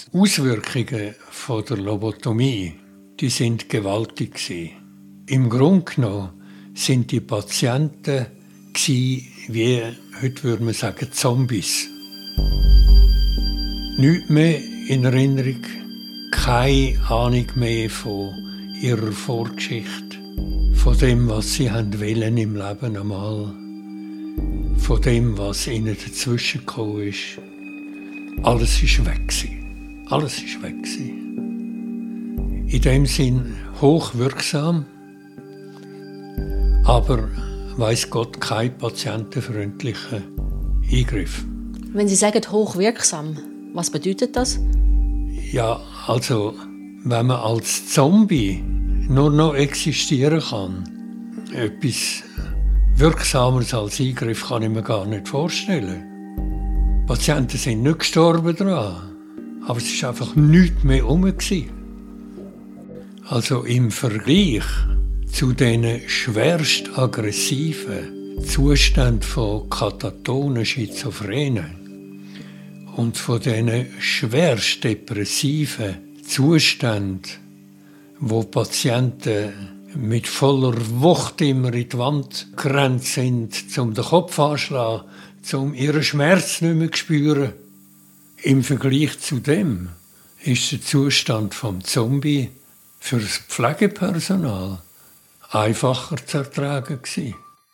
Die Auswirkungen von der Lobotomie, die sind gewaltig gewesen. Im Grunde genommen sind die Patienten wie, heute würde man sagen, Zombies. Nichts mehr in Erinnerung, keine Ahnung mehr von ihrer Vorgeschichte, von dem, was sie wollen im Leben einmal, von dem, was ihnen dazwischen gekommen ist. Alles war weg. Alles war weg. In dem Sinn hochwirksam, aber weiss Gott, kein patientenfreundlicher Eingriff. Wenn Sie sagen hochwirksam, was bedeutet das? Ja, also, wenn man als Zombie nur noch existieren kann, etwas Wirksameres als Eingriff kann ich mir gar nicht vorstellen. Die Patienten sind nicht gestorben daran, aber es war einfach nichts mehr herum. Also im Vergleich zu den schwerst aggressiven Zuständen von Katatonen, Schizophrenen und von den schwerst depressiven Zuständen, wo Patienten mit voller Wucht immer in die Wand gerannt sind, um den Kopf anzuschlagen, um ihren Schmerz nicht mehr zu spüren. Im Vergleich zu dem ist der Zustand vom Zombie für das Pflegepersonal einfacher zu ertragen gewesen.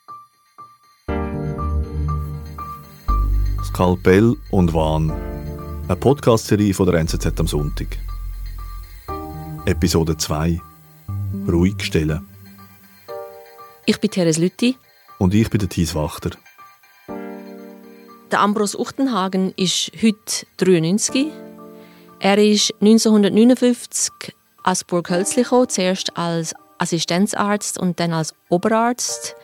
Skalpell und Wahn. Eine Podcast-Serie von der NZZ am Sonntag. Episode 2. Ruhig stellen. Ich bin Therese Lüthi. Und ich bin der Thies Wachter. Der Ambros Uchtenhagen ist heute 93. Er ist 1959 als Burghölzli gekommen, zuerst als Assistenzarzt und dann als Oberarzt.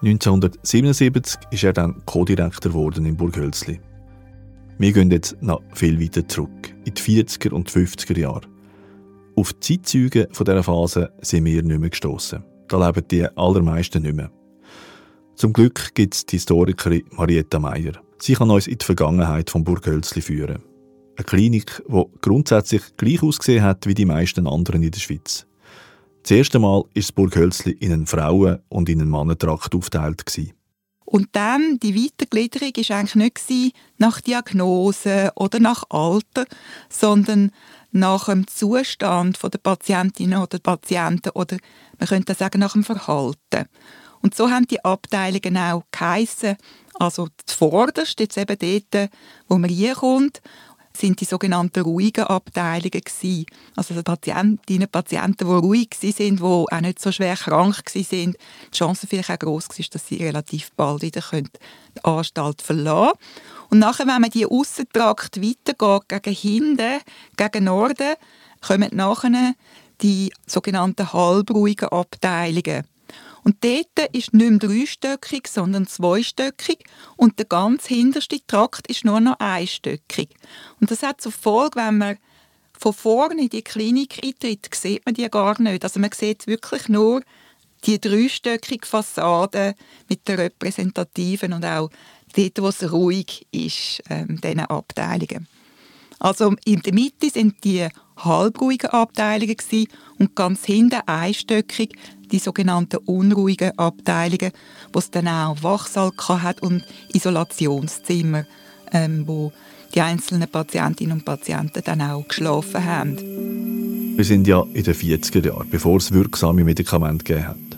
1977 ist er dann Co-Direktor geworden in Burghölzli. Wir gehen jetzt noch viel weiter zurück, in die 40er und 50er Jahre. Auf die Zeitzeugen dieser Phase sind wir nicht mehr gestossen. Da leben die allermeisten nicht mehr. Zum Glück gibt es die Historikerin Marietta Meier. Sie kann uns in die Vergangenheit von Burghölzli führen. Eine Klinik, die grundsätzlich gleich ausgesehen hat wie die meisten anderen in der Schweiz. Das erste Mal ist das Burghölzli in einen Frauen- und in einen Mannentrakt aufgeteilt. Und dann, die Weitergliederung war eigentlich nicht nach Diagnose oder nach Alter, sondern nach dem Zustand der Patientinnen oder Patienten oder man könnte sagen nach dem Verhalten. Und so haben die Abteilungen auch geheissen. Also zuvorderst, jetzt eben dort, wo man reinkommt, sind die sogenannten ruhigen Abteilungen gewesen. Also die Patientinnen und Patienten, die ruhig waren, die auch nicht so schwer krank waren, die Chance vielleicht auch gross war, dass sie relativ bald wieder die Anstalt verlassen können. Und nachher, wenn man die Aussentrakt weitergeht, gegen hinten, gegen Norden, kommen nachher die sogenannten halbruhigen Abteilungen. Und dort ist nicht mehr dreistöckig, sondern zweistöckig. Und der ganz hinterste Trakt ist nur noch einstöckig. Und das hat zur Folge, wenn man von vorne in die Klinik eintritt, sieht man die gar nicht. Also man sieht wirklich nur die dreistöckige Fassade mit der repräsentativen und auch dort, wo es ruhig ist, diesen Abteilungen. Also in der Mitte sind die halbruhigen Abteilungen gewesen, und ganz hinten einstöckig die sogenannten unruhigen Abteilungen, wo es dann auch Wachsaal hat und Isolationszimmer, wo die einzelnen Patientinnen und Patienten dann auch geschlafen haben. Wir sind ja in den 40er Jahren, bevor es wirksame Medikamente gegeben hat.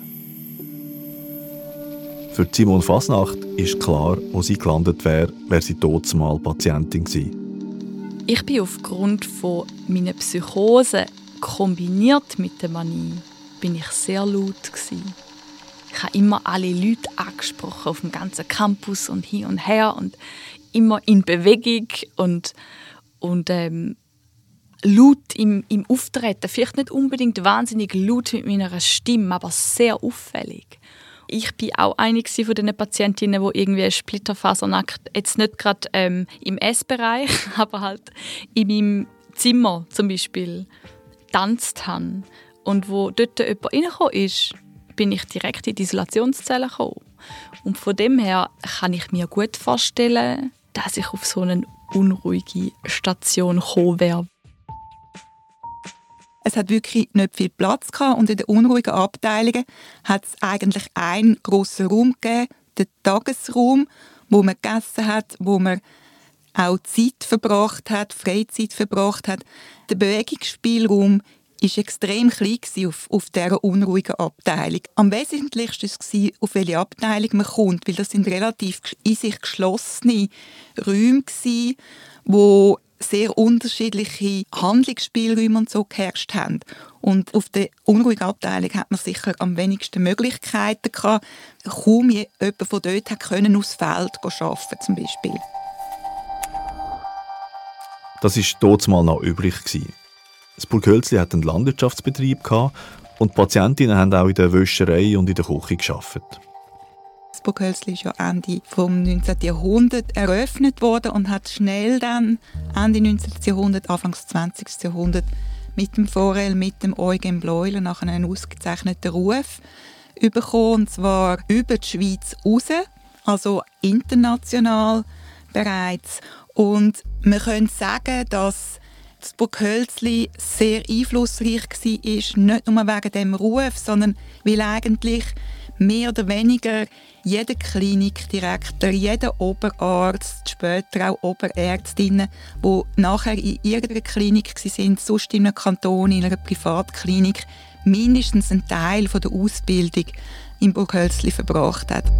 Für Simone Fasnacht ist klar, wo sie gelandet wäre, wäre sie damals Patientin gewesen. Ich bin aufgrund von meiner Psychose kombiniert mit der Manie bin ich sehr laut gewesen. Ich habe immer alle Leute angesprochen auf dem ganzen Campus und hin und her und immer in Bewegung und laut im Auftreten. Vielleicht nicht unbedingt wahnsinnig laut mit meiner Stimme, aber sehr auffällig. Ich war auch eine von den Patientinnen, die irgendwie splitterfasernackt, jetzt nicht gerade im Essbereich, aber halt in meinem Zimmer zum Beispiel getanzt haben. Und wo dort jemand reingekommen ist, bin ich direkt in die Isolationszelle gekommen. Und von dem her kann ich mir gut vorstellen, dass ich auf so eine unruhige Station gekommen wäre. Es hat wirklich nicht viel Platz gehabt und in den unruhigen Abteilungen hat es eigentlich einen grossen Raum gegeben, den Tagesraum, wo man gegessen hat, wo man auch Zeit verbracht hat, Freizeit verbracht hat. Der Bewegungsspielraum war extrem klein auf dieser unruhigen Abteilung. Am wesentlichsten war, auf welche Abteilung man kommt, weil das sind relativ in sich geschlossene Räume waren, wo sehr unterschiedliche Handlungsspielräume und so geherrscht haben. Und auf der unruhigen Abteilung hat man sicher am wenigsten Möglichkeiten gehabt. Kaum jemand von dort konnte aufs Feld arbeiten, zum Beispiel. Das war dort mal noch übrig. Das Burghölzli hatte einen Landwirtschaftsbetrieb und die Patientinnen haben auch in der Wäscherei und in der Küche gearbeitet. Das Burghölzli ist ja Ende des 19. Jahrhunderts eröffnet worden und hat schnell dann Ende 19. Jahrhundert, Anfang des 20. Jahrhundert mit dem Forel, mit dem Eugen Bleuler nach einem ausgezeichneten Ruf bekommen, und zwar über die Schweiz raus, also international bereits. Und man könnte sagen, dass das Burghölzli sehr einflussreich war, nicht nur wegen dem Ruf, sondern weil eigentlich mehr oder weniger jeder Klinikdirektor, jeder Oberarzt, später auch Oberärztinnen, die nachher in irgendeiner Klinik waren, sonst in einem Kanton, in einer Privatklinik, mindestens einen Teil der Ausbildung im Burghölzli verbracht hat.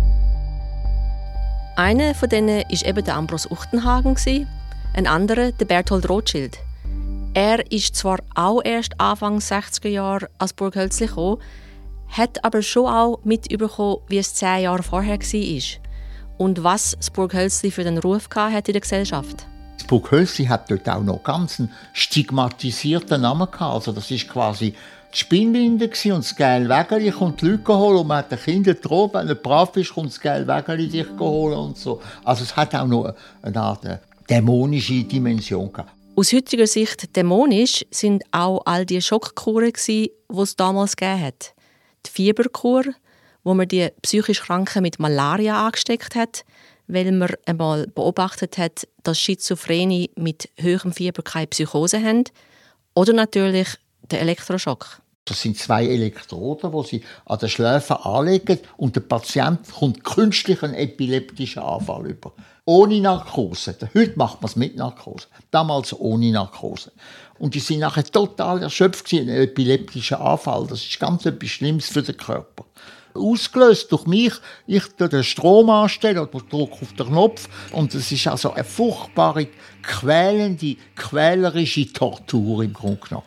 Einer von denen war eben der Ambros Uchtenhagen, ein anderer der Berthold Rothschild. Er ist zwar auch erst Anfang 60er Jahre als Burghölzli gekommen, hat aber schon auch mitbekommen, wie es 10 Jahre vorher war und was das Burghölzli für den Ruf hatte in der Gesellschaft. Das Burghölzli hat dort auch noch ganz einen stigmatisierten Namen gehabt. Also das ist quasi die Spinnwinde und das geile Wägeli kommt die Leute holen und man hat den Kindern gedroht, wenn er brav ist, kommt das geile Wägeli dich holen und so. Also es hat auch noch eine Art dämonische Dimension gehabt. Aus heutiger Sicht dämonisch sind auch all die Schockkuren, die es damals gegeben hat. Die Fieberkur, wo man die psychisch Kranken mit Malaria angesteckt hat, weil man einmal beobachtet hat, dass Schizophrene mit höherem Fieber keine Psychose haben. Oder natürlich der Elektroschock. Das sind 2 Elektroden, die sie an den Schläfen anlegen und der Patient kommt künstlich einen epileptischen Anfall über. Ohne Narkose. Heute macht man es mit Narkose. Damals ohne Narkose. Und die sind nachher total erschöpft gewesen, ein epileptischer Anfall. Das ist ganz etwas Schlimmes für den Körper. Ausgelöst durch mich, ich tue den Strom anstellen oder drücke auf den Knopf. Und es ist also eine furchtbare, quälende, quälerische Tortur im Grunde genommen.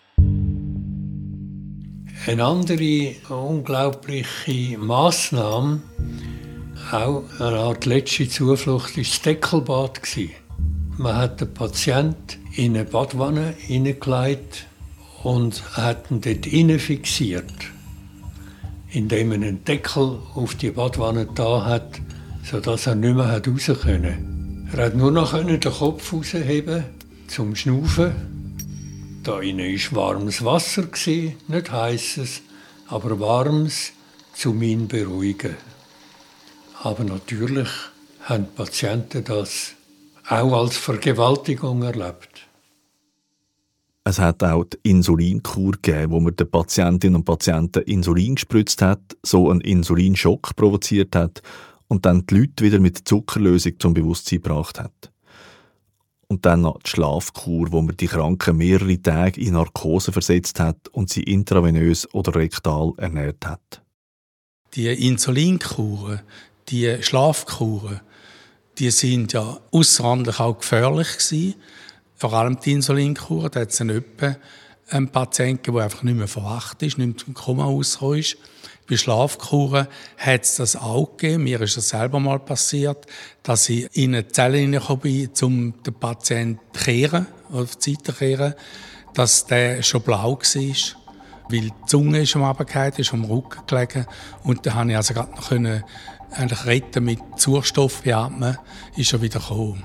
Eine andere unglaubliche Massnahme, auch eine Art letzte Zuflucht, war das Deckelbad. Man hat den Patienten in eine Badwanne hineingelegt und hat ihn dort hinein fixiert, indem man einen Deckel auf die Badwanne da hat, sodass er nicht mehr raus konnte. Er hat nur noch den Kopf rausheben zum Schnaufen. Da innen war warmes Wasser, nicht heisses, aber warmes, um ihn zu beruhigen. Aber natürlich haben die Patienten das auch als Vergewaltigung erlebt. Es hat auch die Insulinkur gegeben, wo man den Patientinnen und Patienten Insulin gespritzt hat, so einen Insulinschock provoziert hat und dann die Leute wieder mit Zuckerlösung zum Bewusstsein gebracht hat. Und dann noch die Schlafkur, wo man die Kranken mehrere Tage in Narkose versetzt hat und sie intravenös oder rektal ernährt hat. Die Insulinkuren, die Schlafkuren, die sind ja ausserordentlich auch gefährlich gewesen. Vor allem die Insulinkur, da hat es einen Patienten, der einfach nicht mehr verwacht ist, nicht mehr zum Koma rausgekommen ist. Bei Schlafkuren hat es das auch gegeben. Mir ist das selber mal passiert, dass ich in eine Zelle hineingekommen bin, um den Patienten zu kehren, auf die Seite zu kehren, dass der schon blau war. Weil die Zunge ist am Abgefallen, ist am Rücken gelegen. Und dann konnte ich also gerade noch eigentlich retten mit Sauerstoff beatmen, ist er wieder gekommen.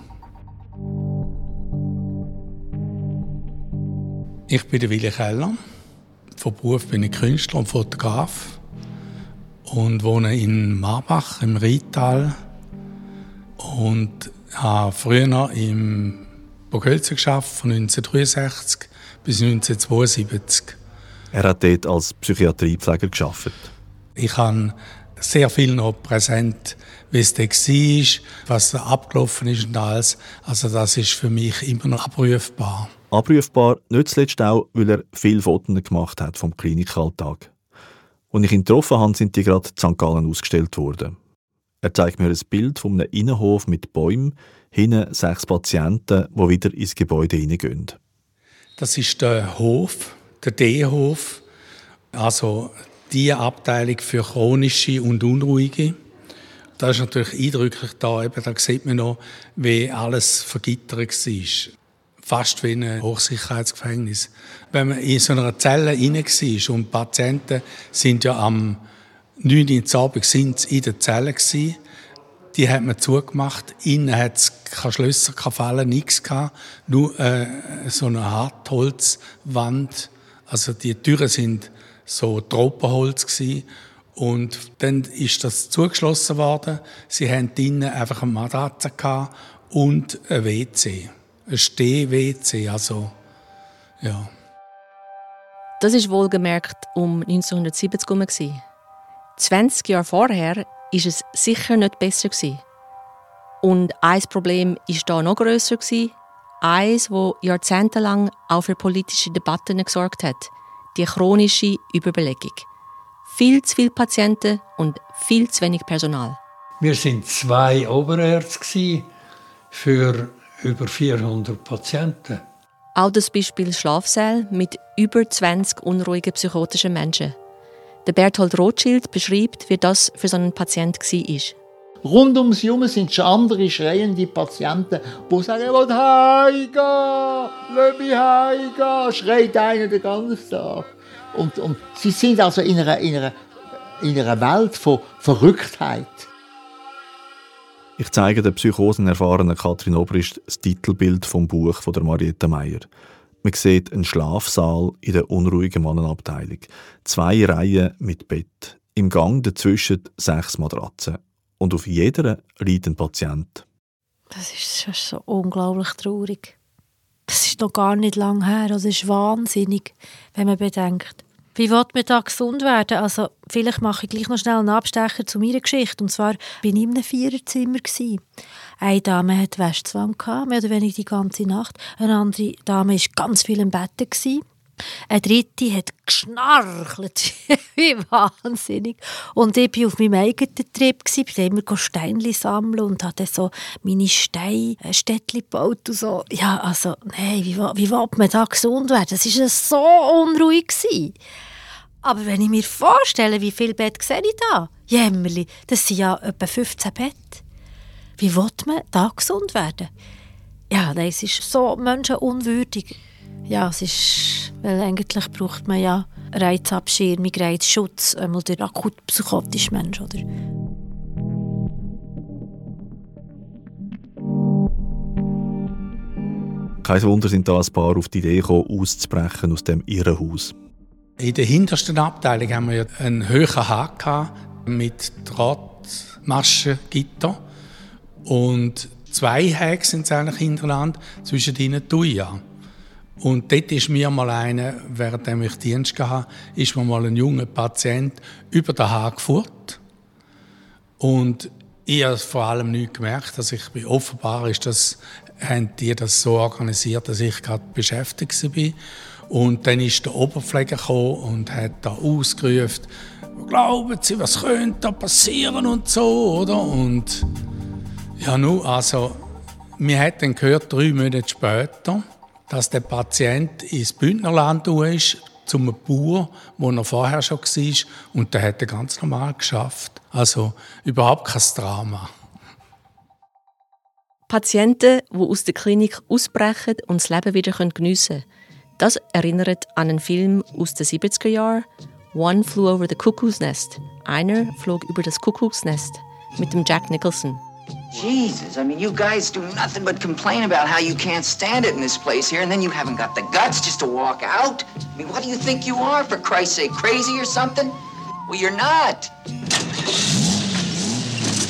Ich bin der Willi Keller. Von Beruf bin ich Künstler und Fotograf. Und wohne in Marbach im Rheintal und habe früher noch im Burghölzli gearbeitet, von 1963 bis 1972. Er hat dort als Psychiatriepfleger gearbeitet. Ich habe sehr viel noch präsent, wie es da war, was da abgelaufen ist und alles. Also das ist für mich immer noch abrufbar. Abrufbar nicht zuletzt auch, weil er viele Fotos gemacht hat vom Klinikalltag. Als ich ihn getroffen habe, sind die gerade in St. Gallen ausgestellt worden. Er zeigt mir ein Bild von einem Innenhof mit Bäumen, hinten 6 Patienten, die wieder ins Gebäude hineingehen. Das ist der Hof, der D-Hof, also die Abteilung für chronische und unruhige. Das ist natürlich eindrücklich da sieht man noch, wie alles vergittert war. Fast wie ein Hochsicherheitsgefängnis. Wenn man in so einer Zelle rein war und die Patienten sind ja am 9. Uhr abends in der Zelle gewesen, die hat man zugemacht. Innen hat es keine Schlösser, keine Fallen, nichts gehabt. Nur so eine Hartholzwand. Also die Türen sind so Tropenholz gewesen. Und dann ist das zugeschlossen worden. Sie hatten drinnen einfach eine Matratze gehabt und ein WC. Ein Steh-WC, also, ja. Das war wohlgemerkt um 1970 herum. 20 Jahre vorher war es sicher nicht besser. Und ein Problem war da noch grösser. Eins, das jahrzehntelang auch für politische Debatten gesorgt hat. Die chronische Überbelegung. Viel zu viele Patienten und viel zu wenig Personal. Wir waren 2 Oberärzte für über 400 Patienten. Auch das Beispiel Schlafsäle mit über 20 unruhigen psychotischen Menschen. Der Berthold Rothschild beschreibt, wie das für so einen Patient war. Rund ums Herum sind schon andere schreiende Patienten, die sagen, ich will heimgehen, lass mich heimgehen, schreit einer den ganzen Tag. Und sie sind also in einer Welt von Verrücktheit. Ich zeige der psychosenerfahrenen Katrin Obrist das Titelbild vom Buch von der Marietta Meier. Man sieht einen Schlafsaal in der unruhigen Mannenabteilung. 2 Reihen mit Bett. Im Gang dazwischen 6 Matratzen. Und auf jeder liegt ein Patient. Das ist schon so unglaublich traurig. Das ist noch gar nicht lange her. Das ist wahnsinnig, wenn man bedenkt. Wie will man da gesund werden? Also, vielleicht mache ich gleich noch schnell einen Abstecher zu meiner Geschichte. Und zwar war ich in einem 4er-Zimmer. Eine Dame hatte Wäschzwang, mehr oder weniger die ganze Nacht. Eine andere Dame war ganz viel im Bett. Eine dritte hat geschnarchelt, wie wahnsinnig. Und ich war auf meinem eigenen Trip, bin immer Steinchen sammeln und hatte so meine Steinstädtchen gebaut und so. Ja, also, nein, wie will man da gesund werden? Das war so unruhig. Aber wenn ich mir vorstelle, wie viele Bett sehe ich da? Jämmerli, das sind ja etwa 15 Bett. Wie will man da gesund werden? Ja, das ist so menschenunwürdig. Ja, es ist, weil eigentlich braucht man ja Reizabschirmung, Reizschutz, einmal der akut psychotische Mensch, oder? Kein Wunder sind da ein paar auf die Idee gekommen, auszubrechen aus dem Irrenhaus. In der hintersten Abteilung haben wir einen hohen Haken mit Drahtmaschengitter. Und 2 Häke sind es eigentlich hintereinander, zwischen ihnen Tuja. Und dort ist mir mal einer, während ich Dienst hatte, ist mir mal ein junger Patient über den Haken fort. Und ich habe vor allem nichts gemerkt, dass ich bin. Offenbar haben die das so organisiert, dass ich gerade beschäftigt war. Und dann ist der Oberpfleger gekommen und hat da ausgerufen, glauben Sie, was könnte da passieren und so, oder? Und ja, nun, also, wir haben dann gehört, 3 Monate später, dass der Patient ins Bündnerland ist, zum Bauer, wo er vorher schon war. Und der hat er ganz normal geschafft. Also überhaupt kein Drama. Patienten, die aus der Klinik ausbrechen und das Leben wieder geniessen können. Das erinnert an einen Film aus den 70er Jahren, One Flew Over the Cuckoo's Nest. Einer flog über das Kuckucksnest mit dem Jack Nicholson. Jesus, I mean, you guys do nothing but complain about how you can't stand it in this place here, and then you haven't got the guts just to walk out? I mean, what do you think you are, for Christ's sake, crazy or something? Well, you're not.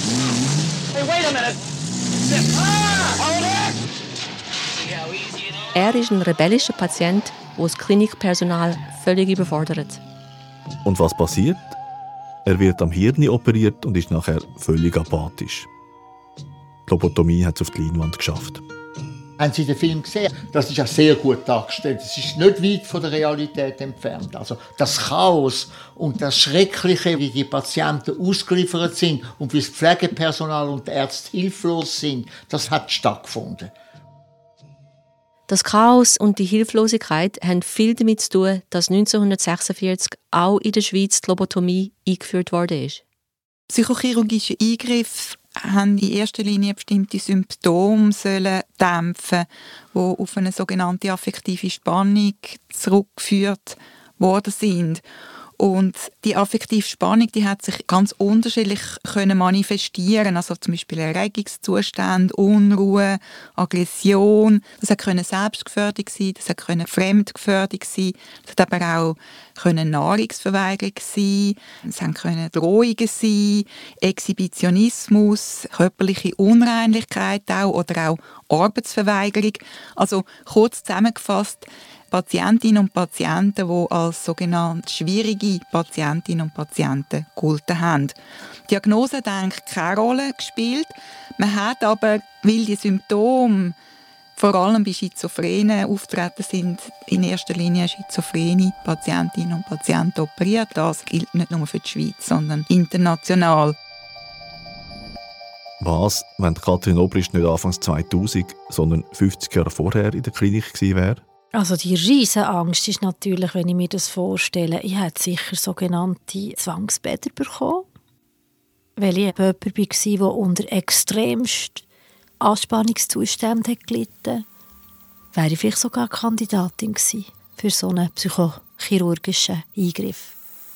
Hey, wait a minute. Ah! Hold it! See how easy it is? Er ist ein rebellischer Patient, der das Klinikpersonal völlig überfordert. Und was passiert? Er wird am Hirn operiert und ist nachher völlig apathisch. Die Lobotomie hat es auf die Leinwand geschafft. Haben Sie den Film gesehen? Das ist ja sehr gut dargestellt. Es ist nicht weit von der Realität entfernt. Also das Chaos und das Schreckliche, wie die Patienten ausgeliefert sind und wie das Pflegepersonal und die Ärzte hilflos sind, das hat stattgefunden. Das Chaos und die Hilflosigkeit haben viel damit zu tun, dass 1946 auch in der Schweiz die Lobotomie eingeführt worden ist. Psychochirurgische Eingriffe haben in erster Linie bestimmte Symptome dämpfen, die auf eine sogenannte affektive Spannung zurückgeführt worden sind. Und die affektive Spannung, die hat sich ganz unterschiedlich können manifestieren. Also zum Beispiel Erregungszustand, Unruhe, Aggression. Das hat können Selbstgefährdung sein, das hat können Fremdgefährdung sein, das hat aber auch können Nahrungsverweigerung sein, es können Drohungen sein, Exhibitionismus, körperliche Unreinlichkeit auch oder auch Arbeitsverweigerung. Also kurz zusammengefasst, Patientinnen und Patienten, die als sogenannte schwierige Patientinnen und Patienten gegolten haben. Die Diagnose hat eigentlich keine Rolle gespielt. Man hat aber, weil die Symptome vor allem bei Schizophrenen auftreten sind, in erster Linie schizophrene Patientinnen und Patienten operiert. Das gilt nicht nur für die Schweiz, sondern international. Was, wenn Kathrin Obrist nicht Anfangs 2000, sondern 50 Jahre vorher in der Klinik gewesen wäre? Also die riesige Angst ist natürlich, wenn ich mir das vorstelle, ich hätte sicher sogenannte Zwangsbäder bekommen, weil ich jemand war, der unter extremst Anspannungszuständen gelitten hat. Wäre ich vielleicht sogar Kandidatin gewesen für so einen psychochirurgischen Eingriff.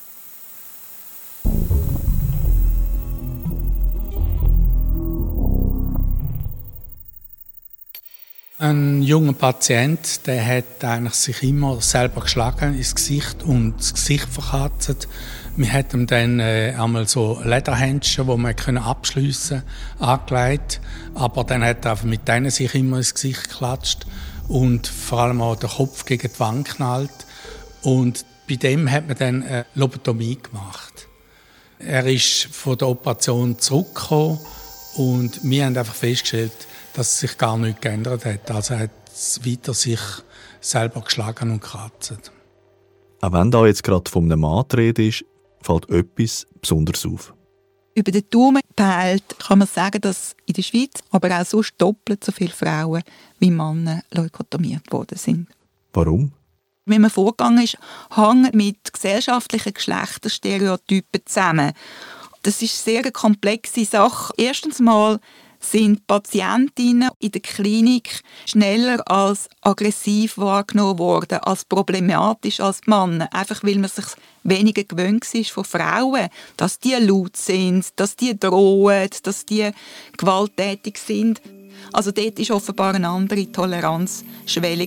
Ein junger Patient, der hat eigentlich sich immer selber geschlagen ins Gesicht und das Gesicht verkratzt. Wir hatten ihm dann einmal so Lederhändchen, die man abschliessen konnte, angelegt. Aber dann hat er mit denen sich immer ins Gesicht geklatscht und vor allem auch den Kopf gegen die Wand geknallt. Und bei dem hat man dann eine Lobotomie gemacht. Er ist von der Operation zurückgekommen und wir haben einfach festgestellt, dass sich gar nichts geändert hat. Also er hat weiter sich selber geschlagen und gekratzt. Auch wenn da jetzt gerade von einem Mann die Rede ist, fällt etwas besonders auf. Über den Daumen gepeilt kann man sagen, dass in der Schweiz aber auch sonst doppelt so viele Frauen wie Männer leukotomiert worden sind. Warum? Wie man vorgegangen ist, hängt mit gesellschaftlichen Geschlechterstereotypen zusammen. Das ist eine sehr komplexe Sache. Erstens mal sind Patientinnen in der Klinik schneller als aggressiv wahrgenommen worden, als problematisch als Männer. Einfach weil man sich weniger gewöhnt ist von Frauen, dass die laut sind, dass die drohen, dass die gewalttätig sind. Also dort war offenbar eine andere Toleranzschwelle.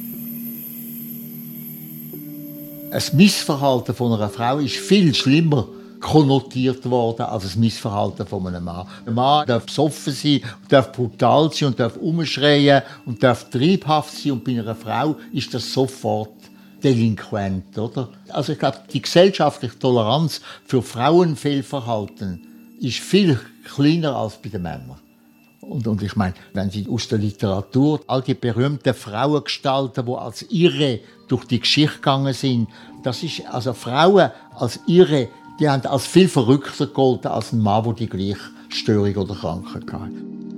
Ein Missverhalten von einer Frau ist viel schlimmer konnotiert worden als das Missverhalten von einem Mann. Ein Mann darf besoffen sein, darf brutal sein und darf umschreien und darf triebhaft sein. Und bei einer Frau ist das sofort delinquent, oder? Also ich glaube, die gesellschaftliche Toleranz für Frauenfehlverhalten ist viel kleiner als bei den Männern. Und ich meine, wenn Sie aus der Literatur all die berühmten Frauengestalten, die als Irre durch die Geschichte gegangen sind, das ist also Frauen als Irre, die haben als viel verrückter gegolten als ein Mann, der die gleiche Störung oder Krankheit hatte.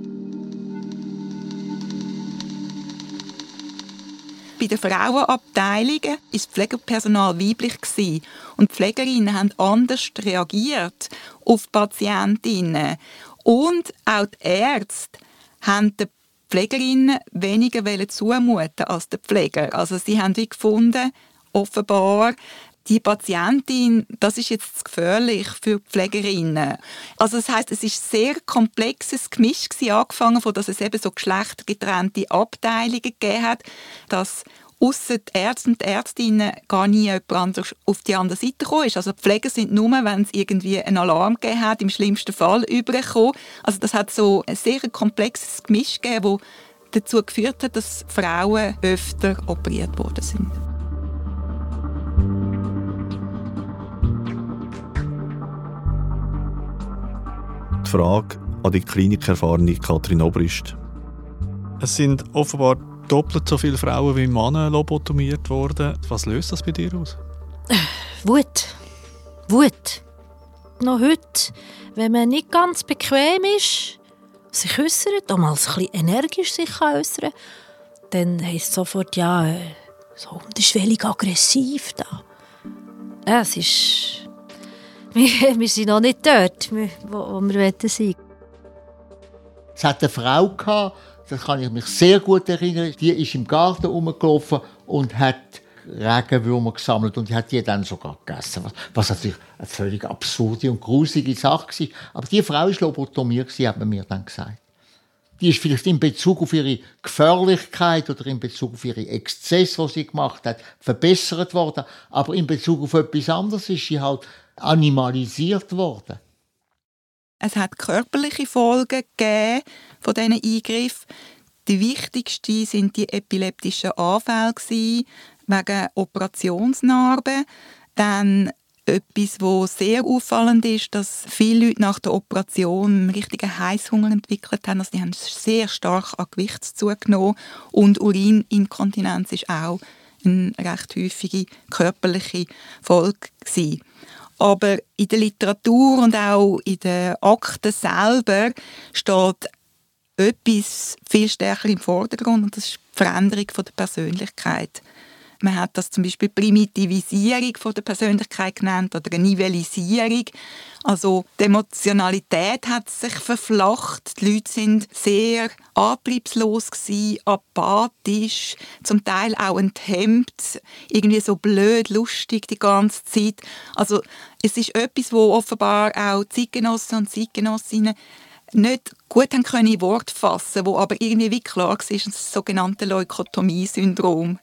Bei den Frauenabteilungen war das Pflegepersonal weiblich und die Pflegerinnen haben anders reagiert auf Patientinnen. Und auch die Ärzte haben den Pflegerinnen weniger zumuten als den Pfleger. Also sie haben gefunden, offenbar, die Patientin, das ist jetzt zu gefährlich für die Pflegerinnen. Also das heisst, es ist ein sehr komplexes Gemisch gewesen, angefangen von, dass es eben so geschlechtergetrennte Abteilungen gegeben hat, dass ausser die Ärzte und die Ärztinnen gar nie jemand anderes auf die andere Seite gekommen ist. Also die Pfleger sind nur, wenn es irgendwie einen Alarm gegeben hat, im schlimmsten Fall übergekommen. Also das hat so ein sehr komplexes Gemisch gegeben, wo dazu geführt hat, dass Frauen öfter operiert worden sind. Die Frage an die klinikerfahrene Katrin Obrist. Es sind offenbar doppelt so viele Frauen wie Männer lobotomiert worden. Was löst das bei dir aus? Wut. Noch heute, wenn man nicht ganz bequem ist, sich äußert, auch mal ein bisschen energisch sich äußern, dann heisst es sofort, ja, so unterschwellig aggressiv da. Ja, es ist... Wir sind noch nicht dort, wo wir sein wollen. Es hat eine Frau gehabt, das kann ich mich sehr gut erinnern, die ist im Garten rumgelaufen und hat Regenwürmer gesammelt und die hat die dann sogar gegessen. Was natürlich eine völlig absurde und gruselige Sache war. Aber die Frau war lobotomiert, hat man mir dann gesagt. Die ist vielleicht in Bezug auf ihre Gefährlichkeit oder in Bezug auf ihre Exzesse, die sie gemacht hat, verbessert worden. Aber in Bezug auf etwas anderes ist sie halt animalisiert worden. Es hat körperliche Folgen gegeben von diesen Eingriffen. Die wichtigsten sind die epileptischen Anfälle wegen Operationsnarben. Dann etwas, was sehr auffallend ist, dass viele Leute nach der Operation einen richtigen Heisshunger entwickelt haben. Also die haben sehr stark an Gewicht zugenommen. Und Urininkontinenz ist auch eine recht häufige körperliche Folge gewesen. Aber in der Literatur und auch in den Akten selber steht etwas viel stärker im Vordergrund, und das ist die Veränderung der Persönlichkeit. Man hat das zum Beispiel Primitivisierung der Persönlichkeit genannt oder eine Nivellisierung. Also die Emotionalität hat sich verflacht. Die Leute sind sehr antriebslos gewesen, apathisch, zum Teil auch enthemmt, irgendwie so blöd, lustig die ganze Zeit. Also es ist etwas, wo offenbar auch Zeitgenossen und Zeitgenossinnen nicht gut in Worte fassen, wo aber irgendwie wie klar war, es war das sogenannte Leukotomie-Syndrom.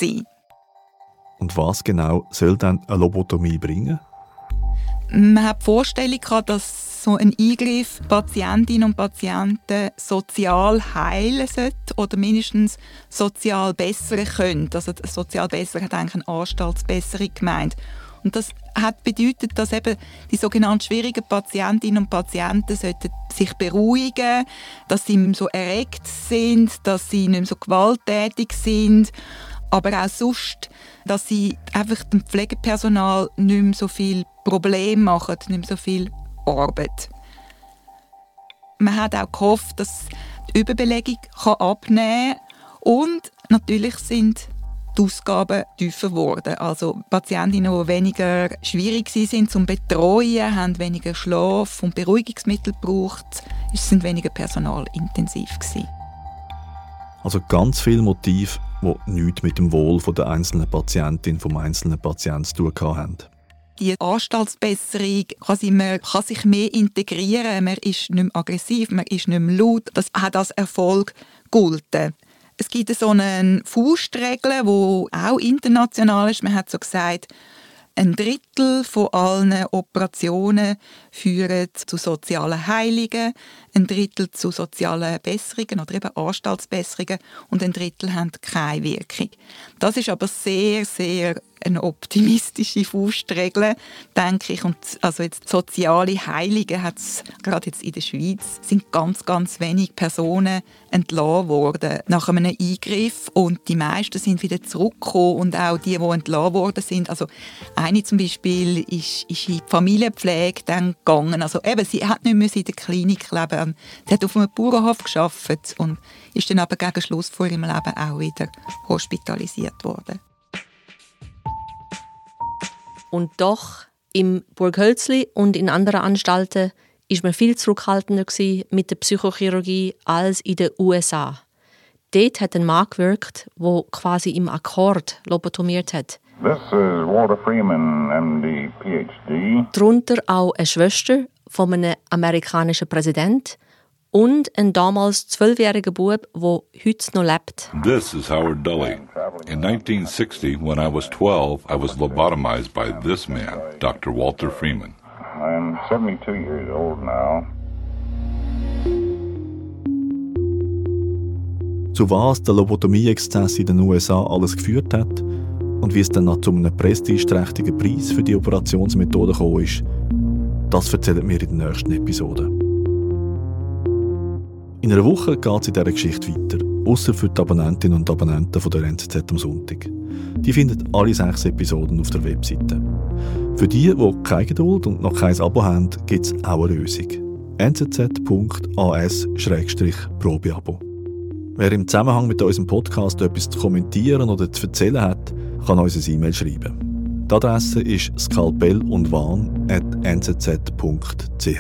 Und was genau soll dann eine Lobotomie bringen? Man hat die Vorstellung gehabt, dass so ein Eingriff Patientinnen und Patienten sozial heilen sollte oder mindestens sozial bessern könnte. Also sozial besser hat eigentlich eine Anstaltsbesserung gemeint. Und das hat bedeutet, dass eben die sogenannten schwierigen Patientinnen und Patienten sollten sich beruhigen, dass sie nicht mehr so erregt sind, dass sie nicht mehr so gewalttätig sind, aber auch sonst, dass sie einfach dem Pflegepersonal nicht mehr so viel Probleme machen, nicht mehr so viel Arbeit. Man hat auch gehofft, dass die Überbelegung abnehmen kann. Und natürlich sind die Ausgaben tiefer geworden. Also Patientinnen, die weniger schwierig waren zum Betreuen, haben weniger Schlaf und Beruhigungsmittel gebraucht. Es sind weniger personalintensiv gewesen. Also ganz viele Motive, die nichts mit dem Wohl der einzelnen Patientin, vom einzelnen Patienten zu tun haben. Die Anstaltsbesserung, man kann sich mehr integrieren, man ist nicht mehr aggressiv, man ist nicht mehr laut. Das hat als Erfolg gegolten. Es gibt so eine Faustregel, die auch international ist. Man hat so gesagt, 1/3 von allen Operationen führen zu sozialen Heilungen, 1/3 zu sozialen Besserungen oder eben Anstaltsbesserungen und 1/3 haben keine Wirkung. Das ist aber sehr, sehr eine optimistische Faustregel, denke ich. Und also jetzt soziale Heilungen hat es gerade jetzt in der Schweiz, sind ganz, ganz wenige Personen entlassen worden nach einem Eingriff und die meisten sind wieder zurückgekommen und auch die entlassen worden sind. Also eine zum Beispiel ist in die Familienpflege dann gegangen. Also eben, sie hat nicht in der Klinik leben. Sie hat auf einem Bauernhof gearbeitet und ist dann aber gegen Schluss von ihrem Leben auch wieder hospitalisiert worden. Und doch, im Burghölzli und in anderen Anstalten war man viel zurückhaltender mit der Psychochirurgie als in den USA. Dort hat ein Mann gewirkt, der quasi im Akkord lobotomiert hat. This is Walter Freeman, MD, PhD. Darunter auch eine Schwester von einem amerikanischen Präsidenten und ein damals 12-jähriger Bub, der heute noch lebt. This is Howard Dully. In 1960, when I was 12, I was lobotomized by this man, Dr. Walter Freeman. I'm 72 years old now. zu was der Lobotomie-Exzess in den USA alles geführt hat und wie es dann noch zu einem prestigeträchtigen Preis für die Operationsmethode gekommen ist, das erzählen wir in der nächsten Episode. In einer Woche geht es in dieser Geschichte weiter, ausser für die Abonnentinnen und Abonnenten von der NZZ am Sonntag. Die finden alle 6 Episoden auf der Webseite. Für die keine Geduld und noch kein Abo haben, gibt es auch eine Lösung. nzz.as/probeabo. Wer im Zusammenhang mit unserem Podcast etwas zu kommentieren oder zu erzählen hat, kann uns eine E-Mail schreiben. Die Adresse ist skalpellundwahn@nzz.ch.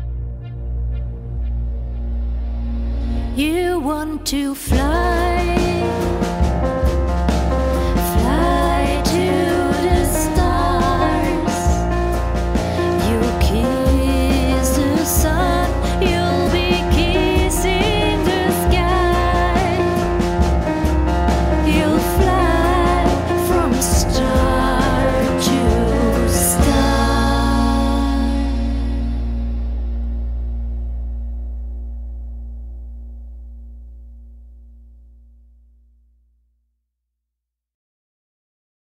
You want to fly